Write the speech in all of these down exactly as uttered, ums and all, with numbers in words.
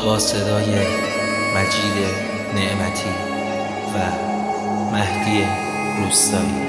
با صدای مجید نعمتی و مهدی روستایی.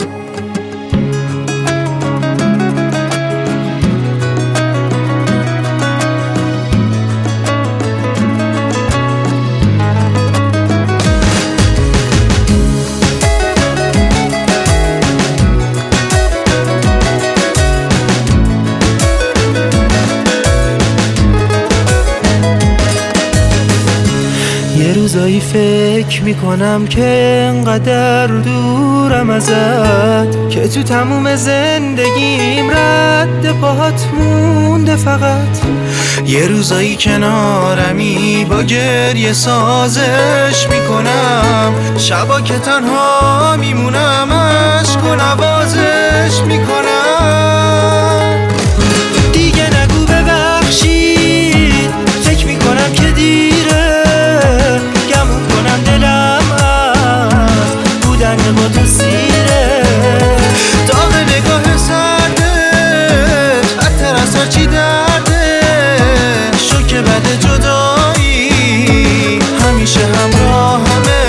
یه روزایی فکر میکنم که انقدر دورم ازت که تو تموم زندگیم رد پاهات مونده فقط. یه روزایی کنارمی با گریه سازش میکنم، شبا که تنها میمونم عشق و نوازش میکنم. دیگه نگو ببخشید، فکر میکنم که دیره، با تو سیره. داغ نگاه سردت عطر از هرچی درده، شوک بد جدایی همیشه همراه همه.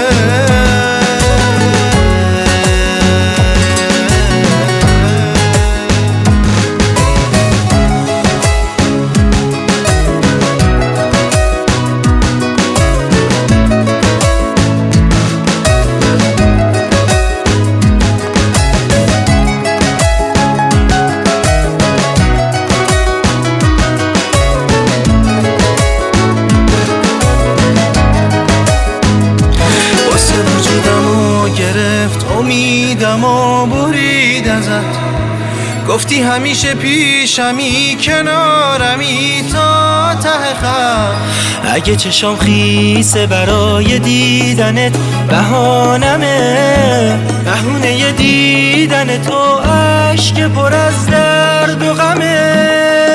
امیدم و برید ازت، گفتی همیشه پیشمی کنارمی تا ته خط. اگه چشام خیسه برای دیدنت بهانمه، بهونه دیدن تو عشق پر از درد و غمه.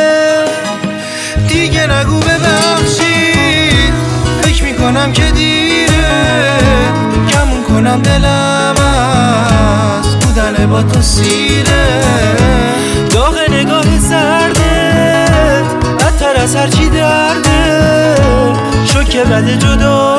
دیگه نگو ببخشید، فکر میکنم که دیره، گمون کنم دلم از بودن با تو سیره. داغ نگاه سرده عطر از هرچی درده، شوک بد جدا